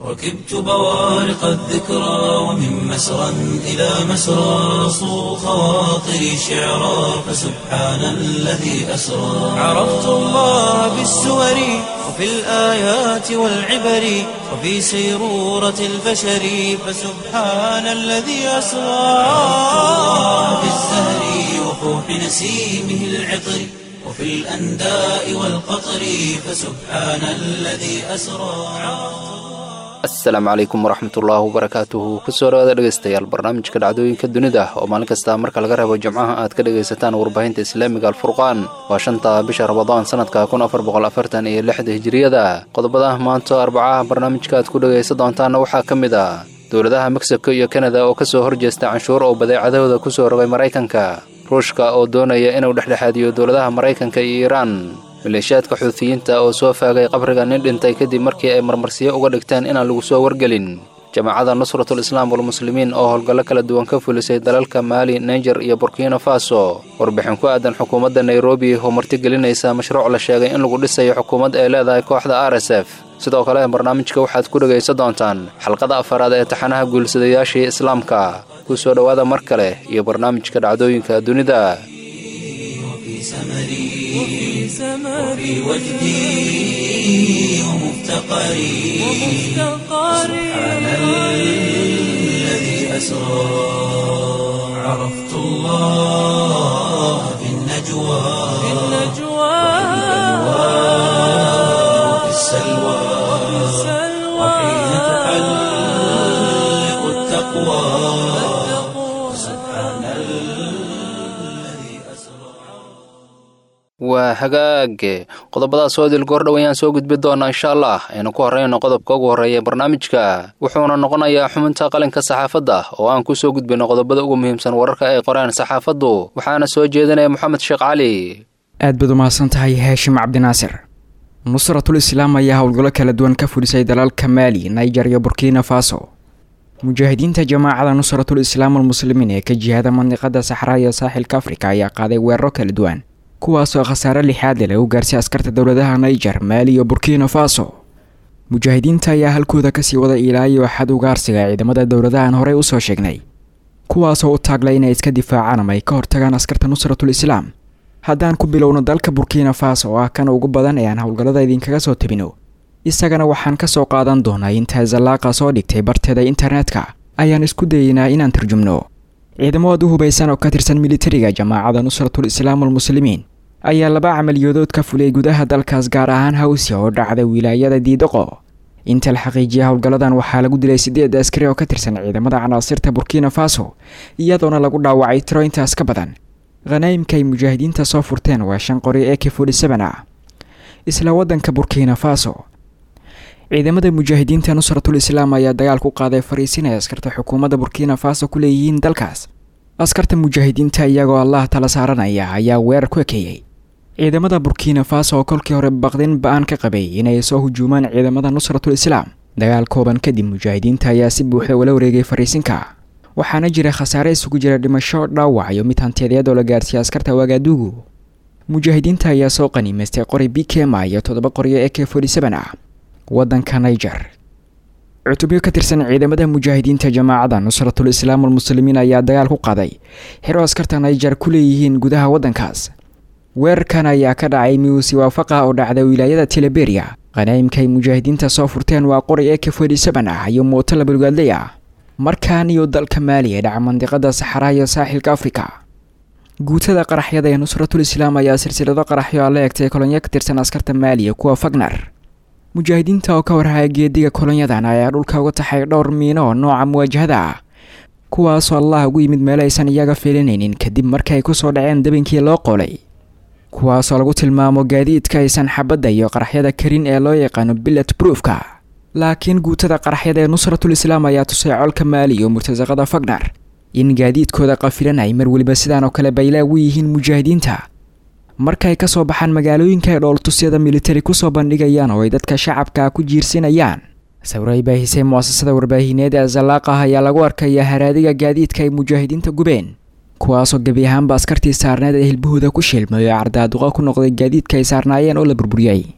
ركبت بوارق الذكرى ومن مسرى إلى مسرى صو خواطري شعرا فسبحان الذي أسرى عرفت الله بالسور وفي الآيات والعبر وفي سيرورة البشر فسبحان الذي أسرى عرفت الله بالزهر وفوح نسيمه العطر وفي الأنداء والقطر فسبحان الذي أسرى. asalaamu calaykum waraxmatullaahi wabarakaatuhu kusoo dhawaada dhegaystayaal barnaamijka dhacdooyinka dunida oo maalin kasta marka laga reebo jimcaha aad ka dhegaysataan warbaahinta islaamiga alfurqaan waa 5 bisha Ramadaan sanadka 1446 hijriyada. qodobada maanta arbacaha barnaamijka aad ku dhagaysan doontaan waxaa ka mid ah dowladaha Mexico iyo Canada oo ka soo horjeesta canshuur oo badeecadooda ku soo rogay Mareykanka, Ruushka oo doonaya inuu dhexdhexaadiyo dowladaha Mareykanka iyo Iiraan, maleeshiyaadka xuutiyiinta oo soo faagay qabriga nin dhintay kadib markii ay marmarsiyo uga dhigteen inaan lagu soo wargelin, jamaacada Nusratul Islaam wal Muslimiin oo howlgallo kala duwan ka fulisay dalalka Mali, Niger iyo Burkina Faso, warbixin ku aadan xukuumadda Nairobi oo martigelinaysa mashruuc la sheegay in lagu dhisayo xukuumad ay leedahay kooxda RSF. sidoo kale barnaamijka waxaad ku dhagaysan doontaan xalqada afaraad ee taxanaha guulsadayaashii islaamka. ku soo dhawaada mar kale iyo barnaamijka dhacdooyinka dunida. وفي وجدي ومفتقري سبحان الذي أسرى عرفت الله في النجوى وفي السلوى وحين تحلق التقوى سبحان الذي أسرى. waa hagaage qodobadaas oo dilgoor dhawayaan soo gudbi doona insha Allah. aynu ku horeyno qodobka ugu horeeya barnaamijka wuxuuna noqonayaa xubinta qalinka saxaafadda oo aan ku soo gudbino qodobada ugu muhiimsan wararka ay qoraan saxaafaddu, waxaana soo jeedinaya Maxamed Sheekh Cali. aad baad u mahadsantahay Haashim Cabdinaasir. Nusratul Islaam ayaa howlgallo kala duwan ka fulisay dalalka Mali, Niger iyo Burkina Faso. mujaahidiinta jamaacada Nusratul Islaam wal Muslimiin ee ka jihada mandiqada Sahara iyo saaxilka Afrika ayaa qaaday weeraro kala duwan kuwaasoo khasaare lixaad leh u gaarsiiyay askarta dowladaha Niger, Mali iyo Burkina Faso. mujaahidiinta ayaa halkooda ka sii wada ilaa iyo xad ugaarsiga ciidamada dowladahan hore u soo sheegnay, kuwaasoo u taaglay inay iska difaacaan ama ay ka hortagaan askarta Nusratul Islaam. haddaan ku bilowno dalka Burkina Faso oo ah kan ugu badan ee aan howlgallada idinkaga soo tabino, isagana waxaan ka soo qaadan doonaa inta zalaaqa soo dhigtay barteeda internetka ayaan isku dayaynaa inaan tarjumno. ciidamada u hubaysan oo ka tirsan militariga jamaacada Nusratul Islaam wal Muslimiin ayaa 2 camaliyadood ka fulay gudaha dalkaas, gaar ahaan Hawsi oo dhacday wilaayada Diidaqo. inta la xaqiijiyay howlgalladan waxaa lagu dilay 8 askari oo ka tirsan ciidamada canaasirta Burkina Faso, iyadoona lagu dhaawacay tiro intaas ka badan. qanaa'imka ay mujaahidiinta soo furteen waa 5 qori AK-47 ah. isla wadanka Burkina Faso, ciidamada mujaahidiinta Nusratul Islaam ayaa dagaal ku qaaday fariisinaya askarta xukuumadda Burkina Faso ku leeyihiin dalkaas. askarta mujaahidiinta iyagoo Allah tala saaranaya ayaa weerar ku ekeeyay ciidamada Burkina Faso oo kolkii hore baqdin ba'an ka qabay inay soo hujuumaan ciidamada Nusratul Islaam. dagaal kooban kadib mujaahidiinta ayaa si buuxda wala wareegay fariisinka, waxaana jira khasaare isugu jira dhimasho, dhaawac iyo mid hantiyadeed oo la gaarsiiyay askarta Wagadugu. mujaahidiinta ayaa soo qaniimaystay qori BKM iyo 7 qori AK-47 ah. wadanka Niger, cutubyo ka tirsan ciidamada mujaahidiinta jamaacada Nusratul Islaam wal Muslimiin ayaa dagaal ku qaaday xero askarta Niger ku leeyihiin gudaha wadankaas. weerarkan ayaa ka dhacay Miusi waafaqa oo dhacday wilaayada Teleberia. qanaa'imka ay mujaahidiinta soo furteen waa qori AK-47 ah iyo mooto la balgaadlay ah. markaan iyo dalka Mali ee dhaca mandiqada Sahara iyo saaxilka Afrika, guutada qaraxyada ee Nusratul Islaam ayaa silsilado qaraxyo la eegtay kolonyo ka tirsan askarta Mali kuwa Fagner. mujaahidiinta oo ka warhaya geediga kolonyadan ayaa dhulka uga taxay dhowr miino oo nooca muwaajahada ah, kuwaasoo Allah ugu yimid meel aysan iyaga filanaynin kadib markii ay ku soo dhaceen dabinkii loo qoolay, kuwaasoo lagu tilmaamo gaadiidka aysan xabadda iyo qaraxyada karin ee loo yaqaano bullet proofka. laakiin guutada qaraxyada ee Nusratul Islaam ayaa tusay colka Mali iyo murtasaqada Fagner in gaadiidkooda qafilan ay mar waliba sidaan oo kale bayla u yihiin mujaahidiinta. markay ka soo baxaan magaalooyinka ay dhooltusyada militari ku soo bandhigayaan oo ay dadka shacabka ku jiirsinayaan. sawirey baahisay muasasada warbaahineed ee Zalaaqa ayaa lagu arkayaa haraadiga gaadiidka ay mujaahidiinta gubeen, kuwaasoo gabi ahaanba askartii saarneed ee hilbahooda ku shilmay oo cardaaduqa ku noqday gaadiidka ay saarnaayeen oo la burburiyay.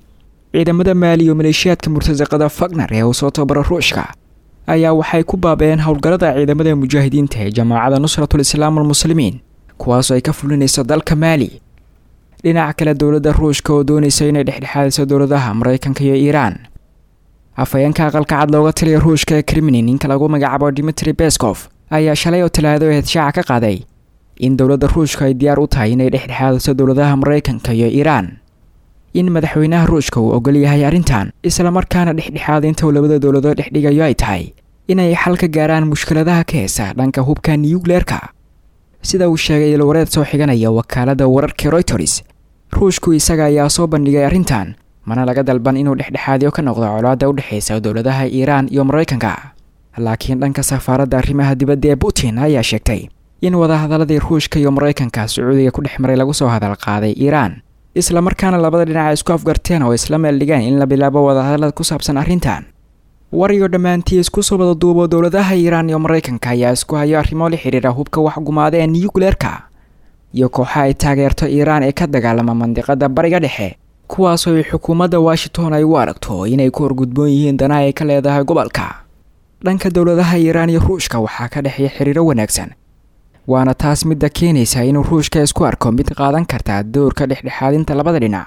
ciidamada maali iyo maleeshiyaadka murtasaqada fagner ee uu soo tababaro ruushka ayaa waxay ku baabeen howlgallada ciidamada mujaahidiinta ee jamaacada nusratul islaam almuslimiin kuwaasoo ay ka fulinayso dalka maali. dhinaca kale dowladda ruushka oo doonaysa inay dhexdhexaadiso dowladaha maraykanka iyo iiraan. afhayeenka aqalka cad looga taliya ruushka ee kremlin ninka lagu magacaabo dimitri peskov ayaa shalay oo talaado aheyd shaaca ka qaaday in dowladda ruushka ay diyaar u tahay inay dhexdhexaadiso dowladaha maraykanka iyo iiraan. in madaxweynaha ruushka uu ogol yahay arrintan islamarkaana dhexdhexaadinta uu labada dowladood dhexdhigayo ay tahay inay xal ka gaaraan mushkiladaha ka heesa dhanka hubka niyukleerka. sida uu sheegay ilwareed soo xiganaya wakaalada wararka Reuters, ruushku isaga ayaa soo bandhigay arrintan mana laga dalban inuu dhexdhexaadiyo ka noqdo colaadda u dhexeysa dowladaha iiraan iyo maraykanka. laakiin dhanka safaaradda arrimaha dibadda ee Putin ayaa sheegtay in wadahadaladii ruushka iyo maraykanka Sacuudiga ku dhex maray lagu soo hadal qaaday iiraan isla markaana labada dhinac isku afgarteen oo isla meel dhigeen in la bilaabo wadahadalad ku saabsan arrintan. wariyo dhammaantii isku soo wada duubo dowladaha iiraan iyo maraykanka ayaa isku hayo arrimo la xiriira hubka wax gumaada ee niyukleerka iyo kooxaha ay taageerto iiraan ee ka dagaalama mandiqada bariga dhexe kuwaasoo ay xukuumadda Washington ay u aragto inay ku horgudboon yihiin danaha ay ka leedahay gobolka. dhanka dowladaha iiraan iyo ruushka waxaa ka dhexeeya xiriiro wanaagsan waana taas midda keenaysa inuu ruushka isku arko mid qaadan karta doorka dhexdhexaadinta labada dhinac.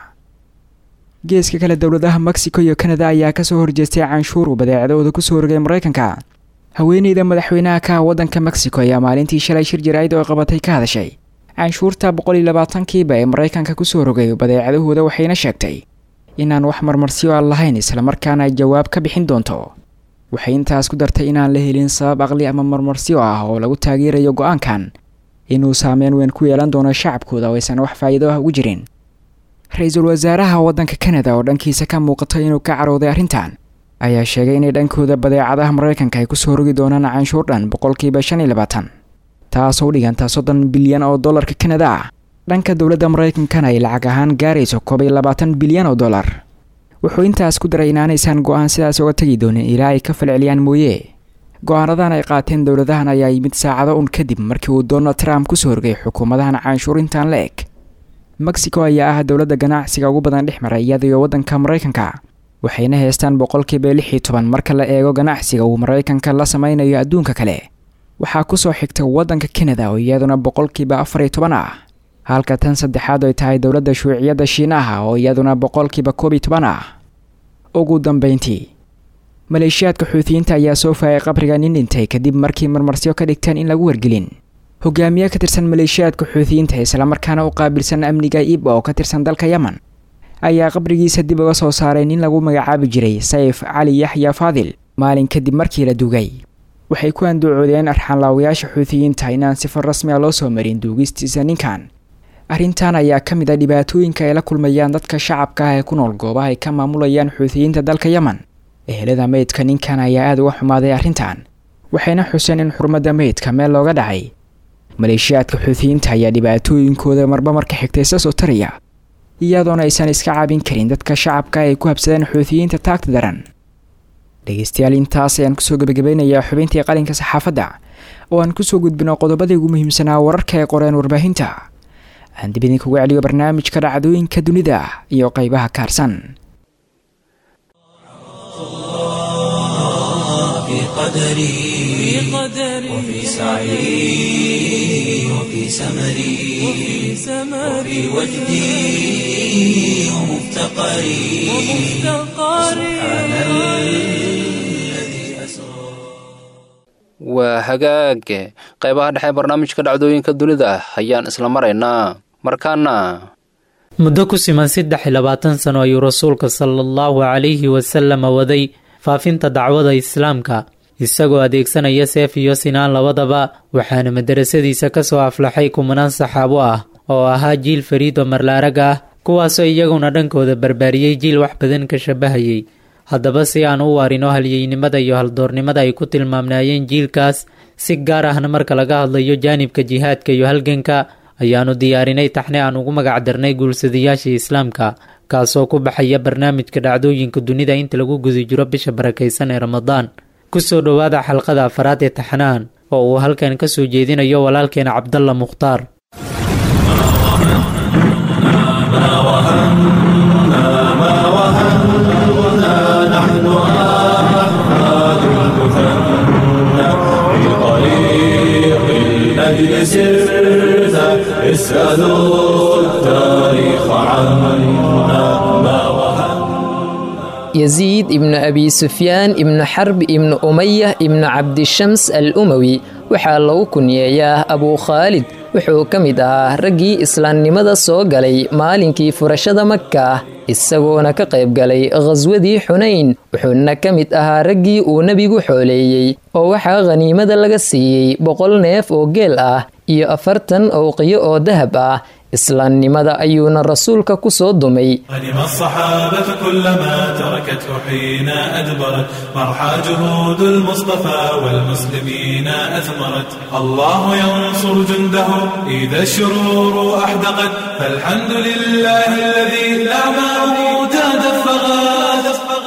geeska kale dowladaha Mexico iyo Canada ayaa ka soo horjeestay canshuur uu badeecadooda ku soo rogay Mareykanka. haweeneyda madaxweynaha ka waddanka Mexico ayaa maalintii shalay shir jaraa'id oo qabatay ka hadashay canshuurta 120kiiba ee Mareykanka ku soo rogay badeecadahooda waxayna sheegtay inaan wax marmarsiyo aan lahayn isla markaana ay jawaab ka bixin doonto. waxay intaas ku dartay inaan la helin sabab aqli ama marmarsiyo ah oo lagu taageerayo go'aankan inuu saameyn weyn ku yeelan doono shacabkooda oo aysan wax faa'iido ah ugu jirin. ra'iisul wasaaraha waddanka Canada oo dhankiisa ka muuqatay inuu ka carooday arrintan ayaa sheegay inay dhankooda badeecadaha Mareykanka ay ku soo rogi doonaan canshuur dhan 25%, taasoo u dhiganta $30 bilyan oo dollarka Canada ah. dhanka dowladda Mareykankana ay lacag ahaan gaarayso $20 bilyan oo dollar. wuxuu intaas ku daray inaanaysan go'aan sidaas uga tagi doonin ilaa ay ka falceliyaan mooye. go'aanadan ay qaateen dowladahan ayaa yimid saacado un kadib markii uu Donald Trump ku soo rogay xukuumadahan canshuurintan la eg. Mexico ayaa ah dowladda ganacsiga ugu badan dhex maray iyada iyo waddanka Mareykanka waxayna haystaan 16% marka la eego ganacsiga uu Mareykanka la samaynayo adduunka kale. waxaa ku soo xigta waddanka Canada oo iyaduna 14% ah halka tan saddexaad ay tahay dowladda shuuciyadda Shiinaha oo iyaduna 12% ah. ugu dambeyntii maleeshiyaadka Xuuthiyiinta ayaa soo faayay qabriga nin dhintay kadib markii marmarsiyo ka dhigteen in lagu wargelin. hogaamiye ka tirsan maleeshiyaadka Xuuthiyiinta isla markaana u qaabilsan amniga Iib oo ka tirsan dalka Yemen ayaa qabrigiisa dib uga soo saaray nin lagu magacaabi jiray Sayf Ali Yahya Fadil maalin kadib markii la duugay. waxay ku anduucoodeen arxanlaawayaasha Xuuthiyiinta inaan si rasmi ah loo soo marin duugistiisa ninkan. arrintan ayaa ka mid ah dhibaatooyinka ay la kulmayaan dadka shacabka ah ee ku nool goobaha ay ka maamulayaan Xuuthiyiinta dalka Yemen. ehelada meydka ninkan ayaa aad uga xumaaday arrintan waxayna xuseen in xurmada meydka meel looga dhacay. maleeshiyaadka Xuuthiyiinta ayaa dhibaatooyinkooda marba marka xigtay soo taraya iyadoona aysan iska caabin karin dadka shacabka ay ku habsadeen Xuuthiyiinta taagta daran. dhegeystayaal intaas ayaan kusoo gabagabeynayaa xubintii qalinka saxaafadda oo aan kusoo gudbino qodobadii ugu muhiimsanaa wararka ee qoreen warbaahinta. aan dib idinkugu celiyo barnaamijka dhacdooyinka dunida iyo qaybaha kaarsan. في قدري وفي سعي وفي سمري وفي وجدي ومفتقري سبحان الذي أسرى. waa hagaag qaybaha dhexe barnaamijka dhacdooyinka dunida ayaan isla maraynaa. markaana muddo ku siman 23 sano ayuu rasuulka sallallahu calayhi wasallam waday faafinta dacwada islaamka isagoo adeegsanaya seef iyo sinaan labadaba. waxaana madarasadiisa ka soo aflaxay kumanaan saxaabo ah oo ahaa jiil fariido marlaarag ah kuwaasoo iyaguna dhankooda barbaariyey jiil wax badan ka shabahayay. haddaba si aan u waarino halyeynimada iyo haldoornimada ay ku tilmaamnaayeen jiilkaas si gaar ahna marka laga hadlayo jaanibka jihaadka iyo halganka ayaanu diyaarinay taxne aan ugu magac darnay guulsadayaashii islaamka kaasoo ku baxaya barnaamijka dhacdooyinka dunida inta lagu guda jiro bisha barakaysan ee Ramadaan. kusoo dhawaada xalqada afraad ee taxnaan oo uu halkan ka soo jeedinayo walaalkeena Cabdalla Mukhtaar. ما وهن الدين سرت اسألوا التاريخ عنا ما وهن. يزيد ابن أبي سفيان ابن حرب ابن أمية ابن عبد الشمس الأموي waxaa lagu kunyeeyaa abuu khaalid wuxuu ka mid ahaa raggii islaamnimada soo galay maalinkii furashada Makka isagoona ka qayb galay ghaswadii Xunayn wuxuuna ka mid ahaa raggii uu nabigu xooleeyay oo waxaa qaniimada laga siiyay 100 neef oo geel ah iyo 40 awqiyo oo dahab ah islaamnimada ayuuna rasuulka ku soo dumay. غنم الصحابة كلما تركته حين أدبرت مرحى جهود المصطفى والمسلمين أثمرت الله ينصر جنده إذا الشرور أحدقت فالحمد لله الذي لا موت دفغت.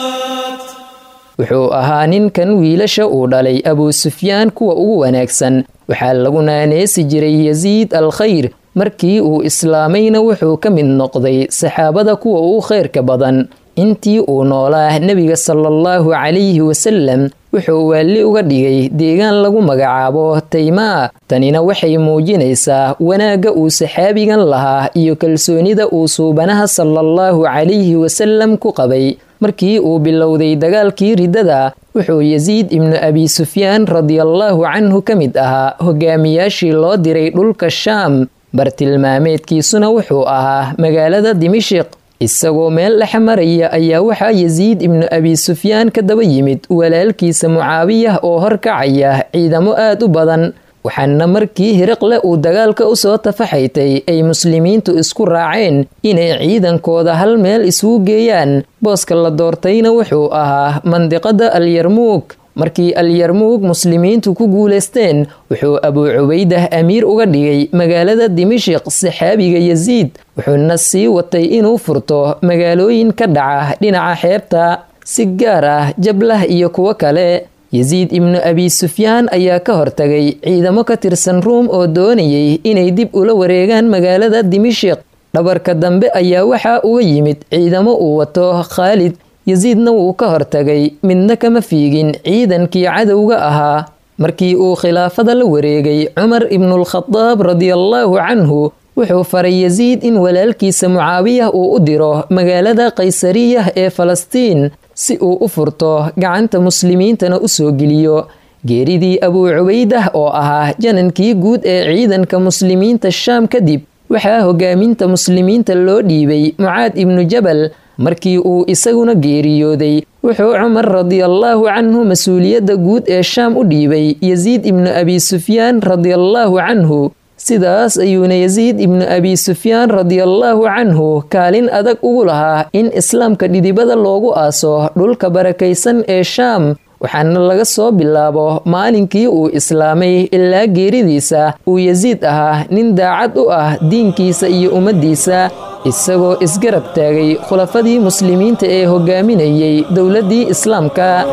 wuxuu ahaa ninkan wiilasha uu dhalay Abu Sufyaan kuwa ugu wanaagsan waxaa lagu naaneesi jiray Yaziid al-Khayr markii uu islaamayna wuxuu ka mid noqday saxaabada kuwa ugu khayrka badan intii uu noolaa nabiga sallallahu calayhi wasallam wuxuu wali uga dhigay deegaan lagu magacaabo Taymaa tanina waxay muujinaysaa wanaaga uu saxaabigan lahaa iyo kalsoonida uu suubanaha sallallahu calayhi wasallam ku qabay. markii uu bilowday dagaalkii ridada wuxuu Yaziid ibn Abi Sufyaan radiyallahu anhu ka mid ahaa hogaamiyaashii loo diray dhulka Shaam bartilmaameedkiisuna wuxuu ahaa magaalada Dimashq isagoo meel dhex maraya ayaa waxaa Yaziid ibn Abi Sufyaan ka daba yimid walaalkiisa Mucaawiyah oo horkacaya ciidamo aad u badan waxaana markii Hiraqle uu dagaalka u soo tafaxaytay ay muslimiintu isku raaceen inay ciidankooda hal meel isugu geeyaan booska la doortayna wuxuu ahaa mandiqada al-Yarmuuk. markii al-Yarmuuk muslimiintu ku guuleysteen wuxuu Abu Ubaydah amiir uga dhigay magaalada Dimashq saxaabiga Yaziid wuxuuna sii watay inuu furto magaalooyin ka dhaca dhinaca xeebta si gaar ah Jablah iyo kuwa kale. Yaziid ibn Abi Sufyaan ayaa ka hortagay ciidamo ka tirsan Ruum oo doonayay inay dib ula wareegaan magaalada Dimashq. dhabarka dambe ayaa waxaa uga yimid ciidamo uu wato Khaalid Yaziidna wuu ka hortagay midna kama fiigin ciidankii cadowga ahaa. markii uu khilaafada la wareegay Umar ibn al-Khattab radiyallahu anhu wuxuu faray Yaziid in walaalkiisa Mucaawiyah uu u diro magaalada Qaysariyah ee Falastiin si uu u furto gacanta muslimiintana u soo geliyo. geeridii Abu Ubaydah oo ahaa janankii guud ee ciidanka muslimiinta Shaam kadib waxaa hogaaminta muslimiinta loo dhiibay Mucaad ibn Jabal. markii uu isaguna geeriyooday wuxuu Umar radiyallahu anhu masuuliyadda guud ee Shaam u dhiibay Yaziid ibn Abi Sufyaan radiyallahu anhu. sidaas ayuuna Yaziid ibn Abi Sufyaan radiyallahu anhu kaalin adag ugu lahaa in islaamka dhidibada loogu aaso dhulka barakaysan ee Shaam. waxaana laga soo bilaabo maalinkii uu islaamay ilaa geeridiisa uu Yaziid ahaa nin daacad u ah diinkiisa iyo ummadiisa isagoo isgarab taagay khulafadii muslimiinta ee hogaaminayay dowladii islaamka.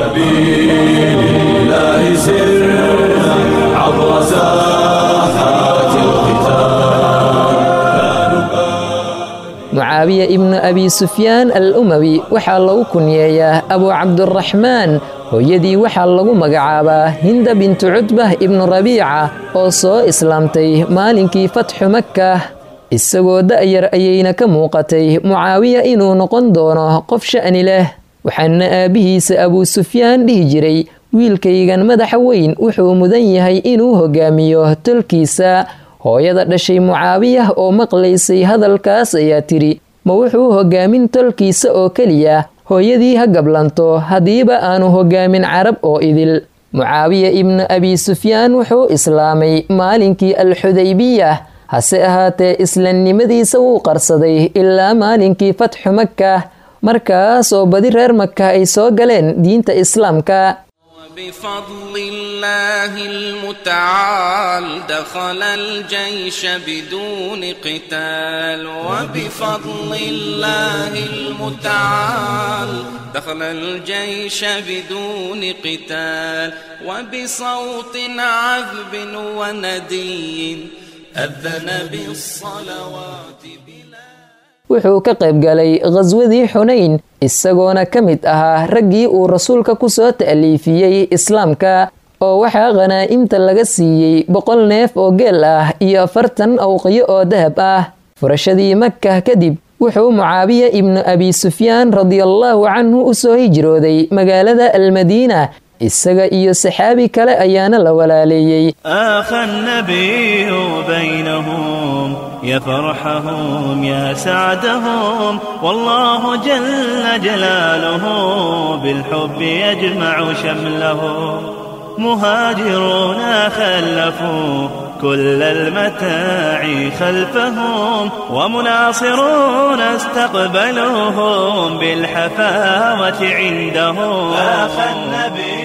Mucaawiya ibn Abi Sufyaan al-Umawi waxaa lagu kunyeeyaa Abu Cabdurraxmaan hooyadii waxaa lagu magacaabaa Hinda bintu Cutbah ibn Rabiica oo soo islaamtay maalinkii fatxu Makka. isagoo da'yar ayayna ka muuqatay Mucaawiya inuu noqon doono qof sha'ni leh waxaana aabihiisa Abu Sufyaan dhihi jiray wiilkaygan madaxa weyn wuxuu mudan yahay inuu hogaamiyo tolkiisa. hooyada dhashay Mucaawiyah oo maqlaysay hadalkaas ayaa tiri ma wuxuu hogaamin tolkiisa oo kaliya hooyadii ha gablanto hadiiba aanu hogaamin carab oo idil. Mucaawiya ibn Abi Sufyaan wuxuu islaamay maalinkii al-Xudaybiyah hase ahaatee islaamnimadiisa wuu qarsaday ilaa maalinkii fatxu Makka markaas oo badi reer Makka ay soo galeen diinta islaamka. بفضل الله المتعال دخل الجيش بدون قتال وبفضل الله المتعال دخل الجيش بدون قتال وبصوت عذب وندي أذن بالصلوات wuxuu ka qayb galay ghaswadii Xunayn isagoona ka mid ahaa raggii uu rasuulka ku soo ta'liifiyay islaamka oo waxaa khanaa'imta laga siiyey 100 neef oo geel ah iyo 40 awqiyo oo dahab ah. furashadii Makka kadib wuxuu Mucaawiya ibnu Abi Sufyaan radiyallahu canhu u soo hijrooday magaalada Al-Madiina isaga iyo saxaabi kale ayaana la walaaleeyay. akhan nabiyyu baynahum ya farhahum ya sa'dahum wallahu jalla jalaluhu bil hubbi yajma'u shamlahum muhajiruna khallafu كل المتاع خلفهم ومناصرون استقبلوهم بالحفاوة عندهم آخى النبي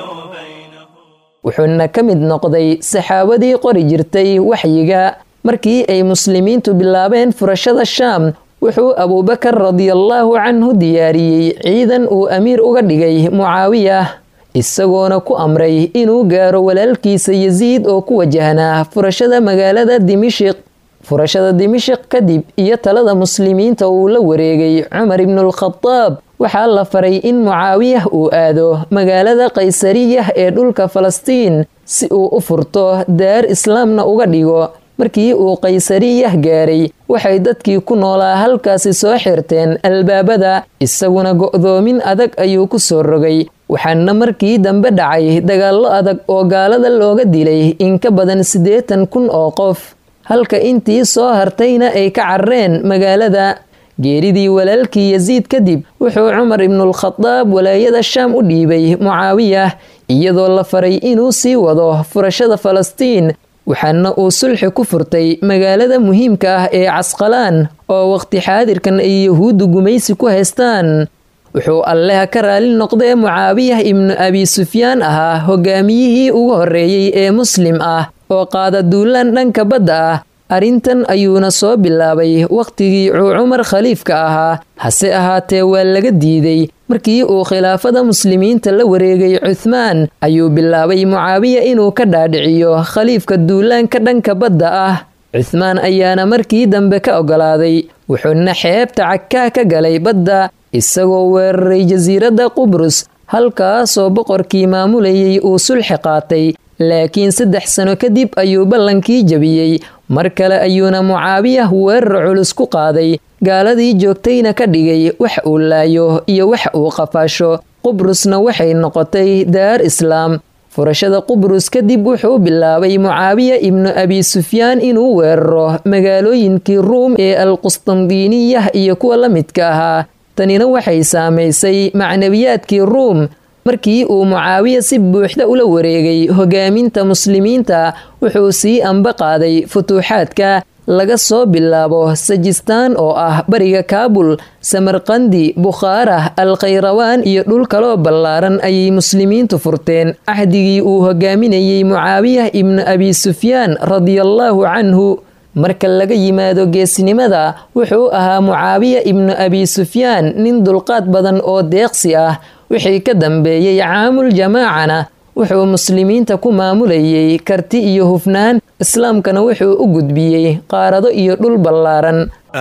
بينهم. wuxuuna ka mid noqday saxaabadii qori jirtay waxyiga markii ay muslimiintu bilaabeen furashada Shaam. wuxuu Abubakar radiyallahu canhu diyaariyey ciidan uu amiir uga dhigay Mucaawiya isagoona ku amray inuu gaaro walaalkiisa Yaziid oo ku wajahnaa furashada magaalada Dimashq. furashada Dimashq kadib iyo talada muslimiinta uu la wareegay Umar ibn al-Khattab waxaa la faray in Mucaawiya uu aado magaalada Qaysariyah ee dhulka Falastiin si uu u furto daar islaamna uga dhigo. markii uu Qaysariyah gaaray waxay dadkii ku noolaa halkaasi soo xirteen albaabada isaguna go'doomin adag ayuu ku soo rogay. waxaana markii dambe dhacay dagaallo adag oo gaalada looga dilay in ka badan 80,000 oo qof halka intii soo hartayna ay ka carreen magaalada. geeridii walaalkii Yaziid kadib wuxuu Umar ibn al-Khattab walaayada Shaam u dhiibay Mucaawiya iyadoo la faray inuu sii wado furashada Falastiin. waxaana uu sulxi ku furtay magaalada muhiimka ah ee Casqalaan oo waqti xaadirkan ay Yahuudu gumaysi ku haystaan. wuxuu Alle ka raali noqday Mucaawiya ibnu Abi Sufyaan ahaa hogaamiyihii ugu horeeyay ee muslim ah oo qaada duulaan dhanka badda ah. arrintan ayuuna soo bilaabay waqtigii Umar khaliifka ahaa hase ahaatee waa laga diiday. markii uu khilaafada muslimiinta la wareegay Uthmaan ayuu bilaabay Mucaawiya inuu ka dhaadhiciyo khaliifka duulaanka dhanka badda ah. Uthmaan ayaana markii dambe ka ogolaaday wuxuuna xeebta Cakkaa ka galay badda isagoo weeraray jasiiradda Qubrus halkaasoo boqorkii maamulayay uu sulxi qaatay. laakiin 3 sano kadib ayuu ballankii jabiyey. mar kale ayuuna Mucaawiya weerar culus ku qaaday gaaladii joogtayna ka dhigay wax uu laayo iyo wax uu qafaasho. Qubrusna waxay noqotay daar islaam. furashada Qubrus kadib wuxuu bilaabay Mucaawiya ibnu Abi Sufyaan inuu weeraro magaalooyinkii Ruum ee Al-Qustandiiniyah iyo kuwa la midka ahaa. tanina waxay saamaysay macnawiyaadkii Ruum. markii uu Mucaawiya si buuxda ula wareegay hogaaminta muslimiinta wuxuu sii amba qaaday futuuxaadka laga soo bilaabo Sajistaan oo ah bariga Kaabul, Samarqandi, Bukhaara, Al-Qayrawaan iyo dhul kaloo ballaaran ayay muslimiintu furteen ahdigii uu hogaaminayay Mucaawiya ibnu Abi Sufyaan radiyallahu canhu. marka laga yimaado geesinimada wuxuu ahaa Mucaawiya ibnu Abi Sufyaan nin dulqaad badan oo deeqsi ah. wixii ka dambeeyay caamul jamaacana wuxuu muslimiinta ku maamulayay karti iyo hufnaan islaamkana wuxuu u gudbiyey qaarado iyo dhul ballaaran.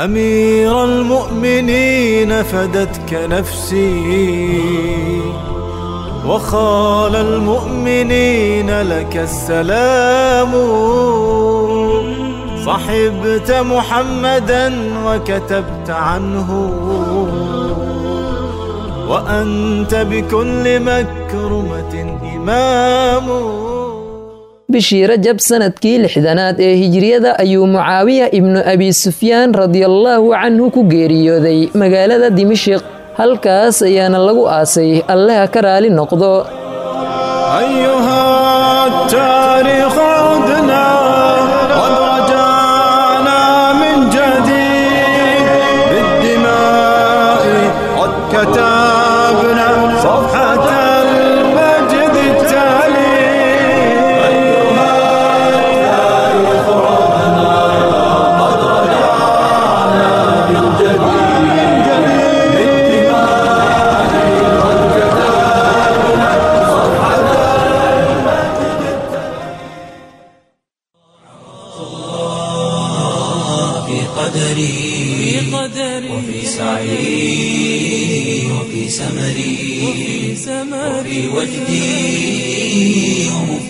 أمير المؤمنين فدتك نفسي وخال المؤمنين لك السلام صحبت محمدا وكتبت عنه وأنت بكل مكرمة إمام. bishii Rajab sanadkii 6aad ee hijriyada ayuu Mucaawiya ibnu Abi Sufyaan radiyallahu canhu ku geeriyooday magaalada Dimashq. halkaas ayaana lagu aasay Alle ka raali noqdo. أيها التاريخ عدنا قد رجعنا من جديد بالدماء قد كتبنا صفحة المجد التالي. أيها التاريخ عدنا قد رجعنا من جديد بالدماء قد كتبنا صفحة في قدري وفي سعي وفي سمري وفي وجدي ومفتقري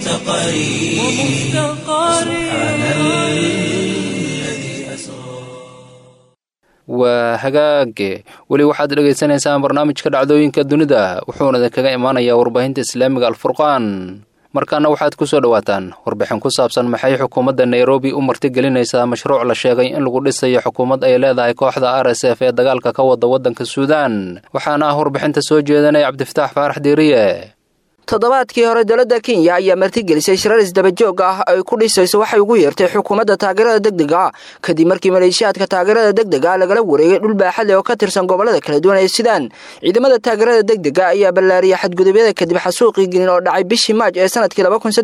waa hagaage weli waxaad dhegaysanaysaan barnaamijka dhacdooyinka dunida wuxuuna idinkaga imaanayaa warbaahinta islaamiga alfurqaan markaana waxaad ku soo dhowaataan warbixin ku saabsan maxay xukuumadda nairobi u martigelinaysaa mashruuc la sheegay in lagu dhisayo xukuumad ay leedahay kooxda RSF ee dagaalka ka wada waddanka suudaan waxaana ah warbixinta soo jeedanaya cabdifataax faarax diiriye toddobaadkii hore dowladda Kenya ayaa martigelisay shirar isdabajoog ah ay ku dhisayso waxay ugu yeertay xukuumadda taageerada degdega kadib markii maleeshiyaadka taageerada degdega lagala wareegay dhul baaxad leh oo ka tirsan gobolada kala duwan ee Suudaan. Ciidamada taageerada degdega ayaa ballaariyay xadgudubyada kadib xasuuqii gelin oo dhacay bishii Maaj ee sanadkii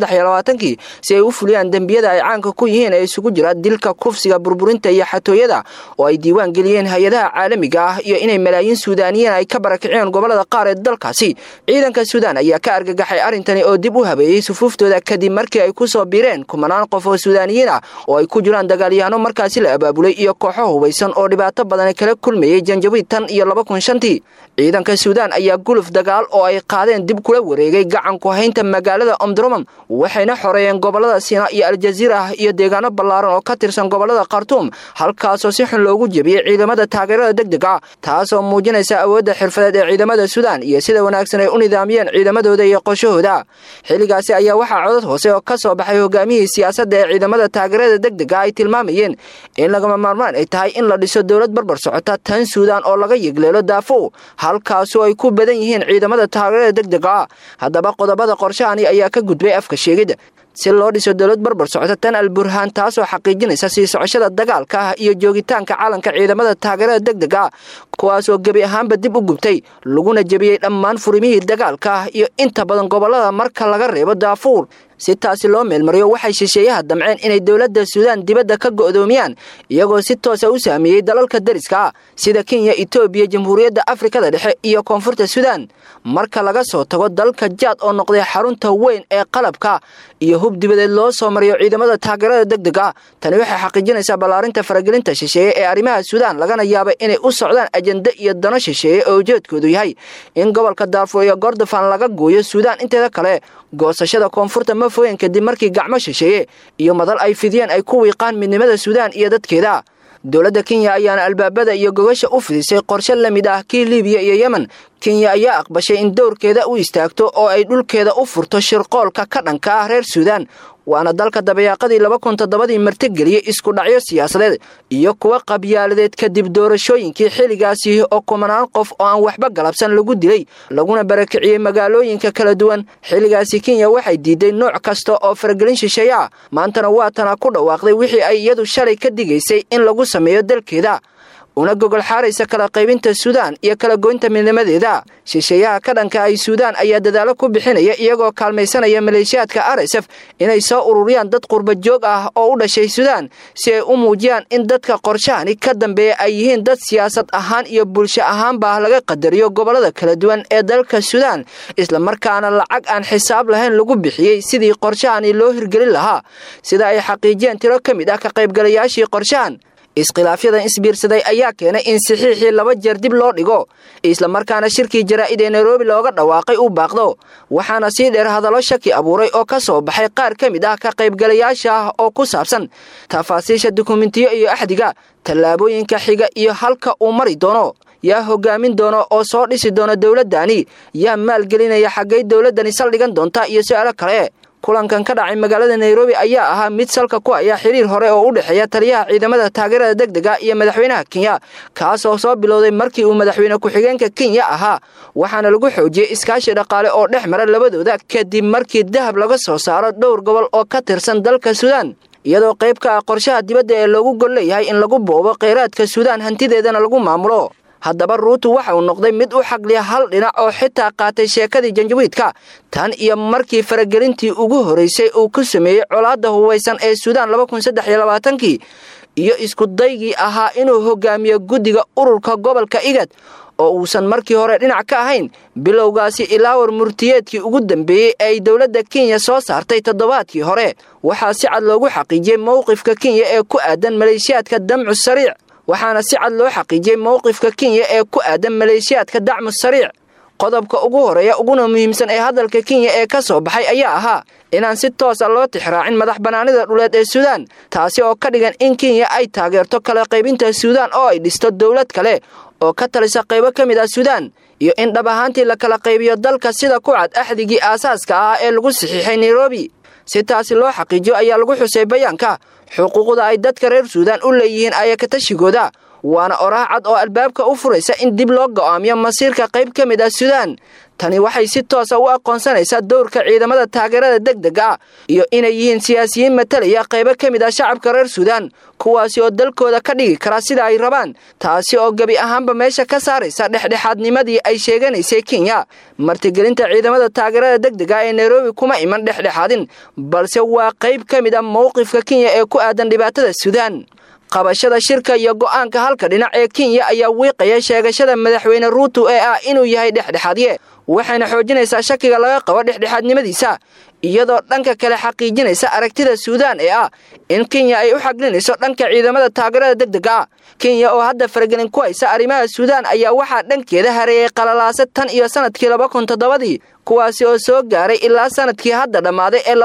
2023 si ay u fuliyaan dambiyada ay caanka ku yihiin ee isugu jira dilka, kufsiga, burburinta iyo xatooyada oo ay diiwaan geliyeen hay'adaha caalamiga ah iyo inay malaayiin Suudaaniyiin ay ka barakiceen gobolada qaar ee dalkaasi. Ciidanka Suudaan ayaa ka gaxay arintani oo dib u habeeyay sufuuftooda kadib markii ay ku soo biireen kumanaan qof oo Suudaaniyiin ah oo ay ku jiraan dagaalyahanno markaasi la abaabulay iyo kooxo hubeysan oo dhibaato badan kala kulmayay Janjaweed tan iyo 2005. Ciidanka Suudaan ayaa guluf dagaal oo ay qaadeen dib kula wareegay gacan ku haynta magaalada Omdurman waxayna xoreeyeen gobolada Sina iyo Aljazeera iyo deegaano ballaaran oo ka tirsan gobolada Khartoum halkaas oo si xun loogu jabiyay ciidamada taageerada degdega taas oo muujinaysa awoodda xirfadeed ee ciidamada Suudaan iyo sida wanaagsan ay u nidaamiyeen ciidamadooda iyo qoshahooda. Xiligaasi ayaa waxaa codad hoose oo ka soo baxay hogaamiyihii siyaasadda ee ciidamada taageerada degdega ay tilmaamayeen in lagama maarmaan ay tahay in la dhiso dawlad barbar socota tan Suudaan oo laga yigleelo Darfur halkaas oo ay ku badan yihiin ciidamada taageerada degdega. Haddaba qodobada qorshahani ayaa ka gudbay afka sheegida si loo dhiso dawlad barbar socota tan Al-Burhaan taasoo xaqiijinaysa sii socoshada dagaalka iyo joogitaanka caalanka ciidamada taageerada degdega kuwaas oo gabi ahaanba dib u gubtay laguna jabiyay dhammaan furimihii dagaalka iyo inta badan gobolada marka laga reebo Darfur. si taasi loo meelmariyo waxay shisheeyaha damceen inay dawladda Suudaan dibadda ka go'doomiyaan iyagoo si toos ah u saameeyay dalalka dariska sida Kenya, Ethiopia, Jamhuuriyadda Afrikada Dhexe iyo Koonfurta Suudaan. Marka laga soo tago dalka Jaad oo noqday xarunta weyn ee qalabka iyo hub dibadeed loo soo mariyo ciidamada taageerada degdega, tani waxay xaqiijinaysaa ballaarinta faragelinta shisheeye ee arrimaha Suudaan lagana yaabo inay u socdaan ajenda iyo dano shisheeye oo ujeedkoodu yahay in gobolka Darfur iyo Kordofan laga gooyo Suudaan inteeda kale. goosashada koonfurta ma fogeyn kadib markii gacmo shisheeye iyo madal ay fidiyeen ay ku wiiqaan midnimada Suudaan iyo dadkeeda. dawladda Kenya ayaana albaabada iyo gogasha u fidisay qorshe la mid ah kii Liibiya iyo Yemen. Kenya ayaa aqbashay in dowrkeeda u istaagto oo ay dhulkeeda u furto shirqoolka ka dhanka ah reer Suudaan, waana dalka dabayaaqadii 2007 martigeliyay isku dhacyo siyaasadeed iyo kuwa qabyaaladeed kadib doorashooyinkii xiligaasi oo kumanaan qof oo aan waxba galabsan lagu dilay laguna barakiciyay magaalooyinka kala duwan. xiligaasi Kenya waxay diiday nooc kasta oo faragelin shisheeye ah, maantana waa tan ku dhawaaqday wixii ay iyadu shalay ka digaysay in lagu sameeyo dalkeeda una gogol xaaraysa kala qaybinta Suudaan iyo kala goynta midnimadeeda. shisheeyaha ka dhanka ay Suudaan ayaa dadaalo ku bixinaya iyagoo kaalmaysanaya maleeshiyaadka RSF inay soo ururiyaan dad qurba joog ah oo u dhashay Suudaan si ay u muujiyaan in dadka qorshahani ka dambeeya ay yihiin dad siyaasad ahaan iyo bulsho ahaanba laga qadariyo gobolada kala duwan ee dalka Suudaan, isla markaana lacag aan xisaab lahayn lagu bixiyay sidii qorshahani loo hirgelin lahaa, sida ay xaqiijiyeen tiro ka mid ah ka qaybgalayaashii qorshahan. iskhilaafyadan isbiirsaday ayaa keenay in saxiixii 2 jeer dib loo dhigo, isla markaana shirkii jaraa'id ee Nairobi looga dhawaaqay uu baaqdo, waxaana sii dheer hadallo shaki abuuray oo ka soo baxay qaar ka mid ah ka qaybgalayaasha oo ku saabsan tafaasiisha dukumentiyo iyo axdiga, tallaabooyinka xiga iyo halka uu mari doono, yaa hogaamin doono oo soo dhisi doona dawladdaani, yaa maalgelinaya xaggay dawladdani saldhigan doonta iyo su'aalo kale. kulankan ka dhacay magaalada Nairobi ayaa ahaa mid salka ku haya xiriir hore oo u dhaxeeya taliyaha ciidamada taageerada degdega iyo madaxweynaha Kenya, kaas oo soo bilowday markii uu madaxweyne ku-xigeenka Kenya ahaa, waxaana lagu xoojiyay iskaashi dhaqaale oo dhex mara labadooda kadib markii dahab laga soo saaro dhowr gobol oo ka tirsan dalka Suudaan, iyadoo qayb ka ah qorshaha dibadda ee lagu gol leeyahay in lagu boobo kheyraadka Suudaan hantideedana lagu maamulo. haddaba Ruutu waxa uu noqday mid u xaqliya hal dhinac oo xitaa qaatay sheekadii Janjaweedka tan iyo markii faragelintii ugu horeysay uu ku sameeyay colaadda hubaysan ee Suudaan 2023 iyo isku daygii ahaa inuu hogaamiyo guddiga ururka gobolka IGAD oo uusan markii hore dhinac ka ahayn. bilowgaasi ilaa war murtiyeedkii ugu dambeeyay ay dawladda Kenya soo saartay toddobaadkii hore waxaa si cad loogu xaqiijiyay mowqifka Kenya ee ku aadan maleeshiyaadka damcu sariic waxaana si cad loo xaqiijiyay mowqifka Kenya ee ku aadan maleeshiyaadka dacmu sariic qodobka ugu horeeya uguna muhiimsan ee hadalka Kenya ee ka soo baxay ayaa ahaa inaan si toos ah loo tixraacin madaxbanaanida dhuleed ee Suudaan, taasi oo ka dhigan in Kenya ay taageerto kala qaybinta Suudaan oo ay dhisto dawlad kale oo ka talisa qaybo ka mid ah Suudaan, iyo in dhab ahaantii la kala qaybiyo dalka sida ku cad axdigii aasaaska ah ee lagu saxiixay Nairobi. si taasi loo xaqiijiyo ayaa lagu xusay bayaanka xuquuqda ay dadka reer Suudaan u leeyihiin ayaka tashigooda, waana oraah cad oo albaabka u furaysa in dib loo go'aamiyo masiirka qayb ka mid ah Suudaan. tani waxay si toos ah u aqoonsanaysaa doorka ciidamada taageerada degdega ah iyo inay yihiin siyaasiyiin matalaya qaybo ka mid ah shacabka reer Suudaan, kuwaasi oo dalkooda ka dhigi kara sida ay rabaan, taasi oo gabi ahaanba meesha ka saaraysa dhexdhexaadnimadii ay sheeganaysay Kenya. martigelinta ciidamada taageerada degdega ee Nairobi kuma iman dhexdhexaadin, balse waa qayb ka mid ah mowqifka Kenya ee ku aadan dhibaatada Suudaan. qabashada shirka iyo go'aanka halka dhinac ee Kenya ayaa wiiqaya sheegashada madaxweyne Ruto ee ah inuu yahay dhexdhexaadiye, waxayna xoojinaysaa shakiga laga qabo dhexdhexaadnimadiisa, iyadoo dhanka kale xaqiijinaysa aragtida Suudaan ee ah in Kenya ay u xaglinayso dhanka ciidamada taageerada degdega ah. Kenya oo hadda faragelin ku haysa arrimaha Suudaan ayaa waxaa dhankeeda hareeyay qalalaase tan iyo sanadkii 2007 kuwaasi oo soo gaaray ilaa sanadkii hadda dhamaaday ee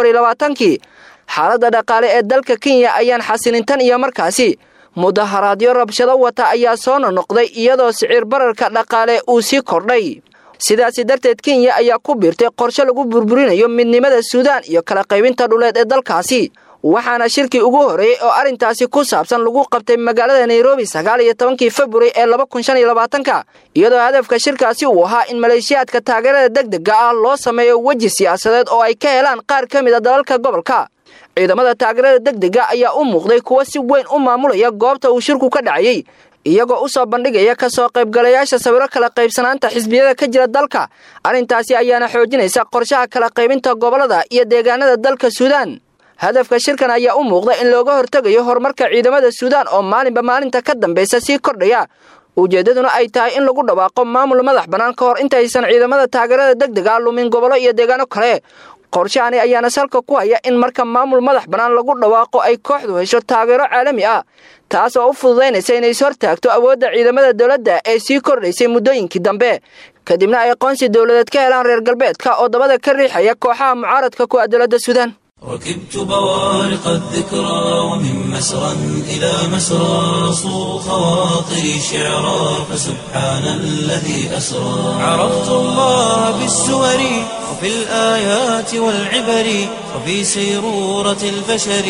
2024. xaaladda dhaqaale ee dalka Kenya ayaan xasilin tan iyo markaasi. mudaharaadyo rabshado wata ayaa soo noqday iyadoo sicir bararka dhaqaale uu sii kordhay. sidaasi darteed Kenya ayaa ku biirtay qorshe lagu burburinayo midnimada Suudaan iyo kala qaybinta dhuleed ee dalkaasi, waxaana shirkii ugu horeeyay oo arintaasi ku saabsan lagu qabtay magaalada Nairobi 19 February ee 2025, iyadoo hadafka shirkaasi uu ahaa in maleeshiyaadka taageerada degdega ah loo sameeyo waji siyaasadeed oo ay ka helaan qaar ka mid ah dalalka gobolka. ciidamada taageerada degdega ayaa u muuqday kuwa si weyn u maamulaya goobta uu shirku ka dhacayay, iyagoo u soo bandhigaya ka soo qaybgalayaasha sawiro kala qaybsanaanta xisbiyada ka jira dalka. arintaasi ayaana xoojinaysa qorshaha kala qaybinta gobolada iyo deegaanada dalka Suudaan. hadafka shirkan ayaa u muuqda in looga hortagayo horumarka ciidamada Suudaan oo maalinba maalinta ka dambaysa sii kordhaya, ujeedaduna ay tahay in lagu dhawaaqo maamul madax bannaan ka hor intaysan ciidamada taageerada degdega lumin gobolo iyo deegaano kale. qorshahani ayaana salka ku haya in marka maamul madax bannaan lagu dhawaaqo ay kooxdu hesho taageero caalami ah, taas oo u fududaynaysa inay is hortaagto awoodda ciidamada dawladda ee sii kordhaysay muddooyinkii dambe, kadibna ay aqoonsi dawladeed ka helaan reer galbeedka oo dabada ka riixaya kooxaha mucaaradka ku ah dawladda Suudaan. ركبت بوارق الذكرى ومن مسرى إلى مسرى صو خواطري شعرا فسبحان الذي أسرى. عرفت الله بالسور وفي الآيات والعبر وفي سيرورة البشر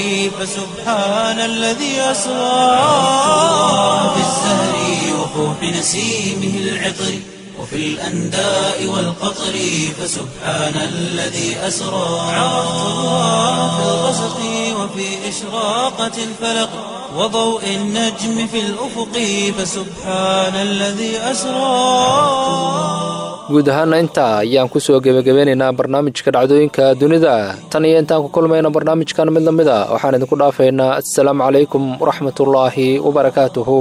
فسبحان الذي أسرى. في الزهر وفوح نسيمه العطر وفي الأنداء والقطر فسبحان الذي أسرى. عرفت الله في الغسق وفي إشراقة الفلق وضوء النجم في الأفق فسبحان الذي أسرى. guud ahaana intaa ayaan ku soo gebagabeynaynaa barnaamijka dhacdooyinka dunida. tan iyo intaan ku kulmayna barnaamijkan mid lamid a waxaan idinku dhaafaynaa assalaamu calaykum waraxmatullaahi wabarakaatuhu.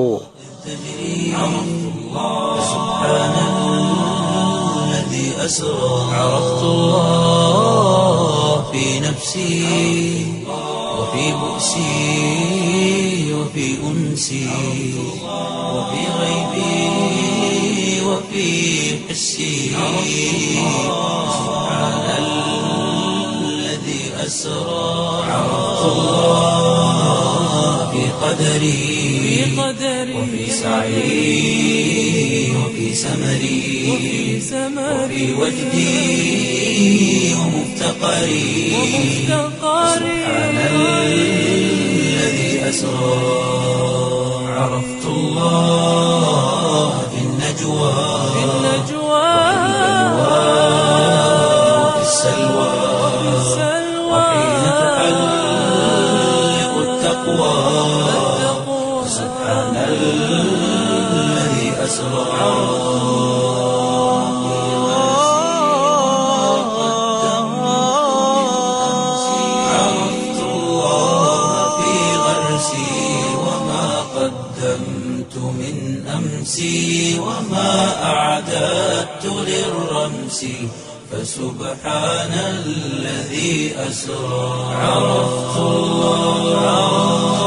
عرفت الله في نفسي وفي بؤسي وفي أنسي وفي غيبي وفي حسي. سبحان الذي أسرى. عرفت الله في قدري وفي سعي وفي سمري وفي وجدي ومفتقري. سبحان الذي أسرى. عرفت الله في النجوى وفي السلوى وحين تحلق التقوى. سبحان الذي أسرى. عرفت الله في غرسي وما قدمت من أمسي وما أعددت للرمس. فسبحان الذي أسرى. عرفت الله